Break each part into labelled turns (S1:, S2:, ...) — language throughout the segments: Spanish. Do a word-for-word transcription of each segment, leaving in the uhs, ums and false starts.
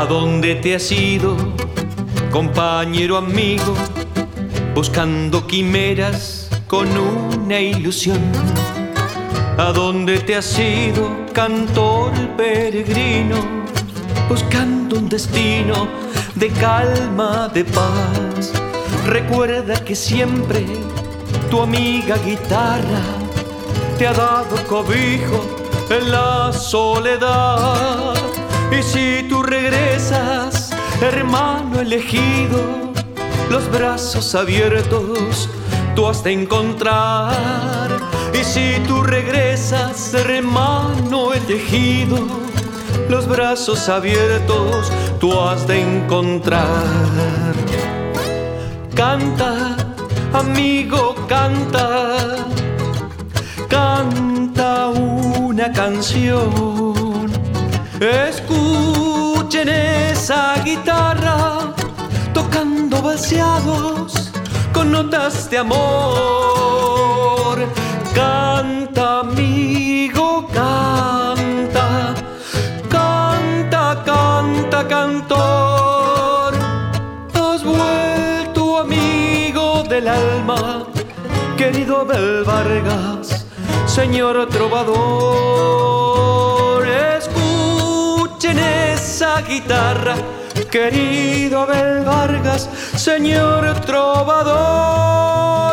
S1: dónde te has ido, compañero amigo? Buscando quimeras con una ilusión. ¿A dónde te has ido, cantor peregrino? Buscando un destino de calma, de paz. Recuerda que siempre tu amiga guitarra te ha dado cobijo en la soledad. Y si tú regresas, hermano elegido, los brazos abiertos tú has de encontrar. Y si tú regresas, hermano elegido, los brazos abiertos tú has de encontrar. Canta, amigo, canta, canta una canción. Escuchen esa guitarra tocando balseados con notas de amor. Canta, amigo, canta, canta, canta, cantor. Has vuelto amigo del alma, querido Abel Vargas, señor trovador. Escuchen esa guitarra, querido Abel Vargas, señor trovador.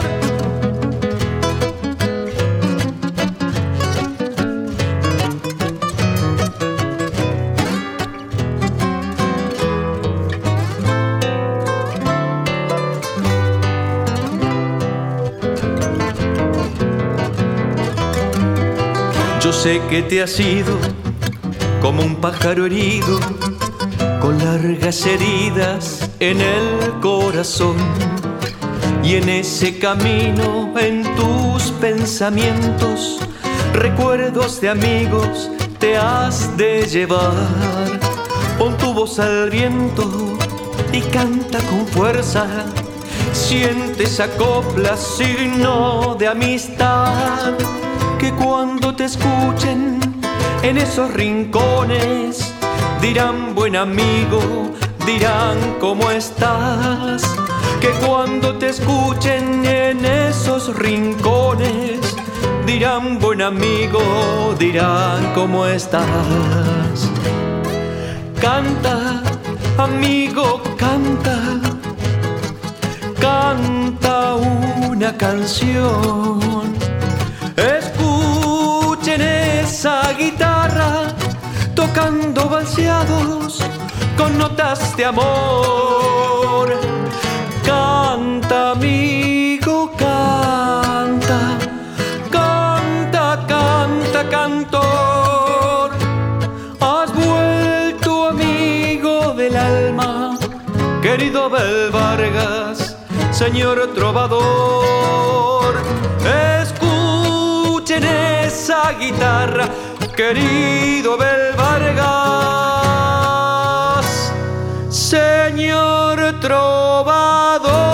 S1: Yo sé que te has ido como un pájaro herido, con largas heridas en el corazón. Y en ese camino, en tus pensamientos, recuerdos de amigos te has de llevar. Pon tu voz al viento y canta con fuerza. Siente esa copla, signo de amistad, que cuando te escuchen en esos rincones dirán: buen amigo, dirán: ¿cómo estás? Que cuando te escuchen en esos rincones dirán: buen amigo, dirán: ¿cómo estás? Canta, amigo, canta, canta una canción. Escuchen esa guitarra tocando balseados con notas de amor. Canta, amigo, canta, canta, canta, cantor. Has vuelto amigo del alma, querido Abel Vargas, señor trovador. Escuchen esa guitarra, querido Abel Vargas, señor trovador.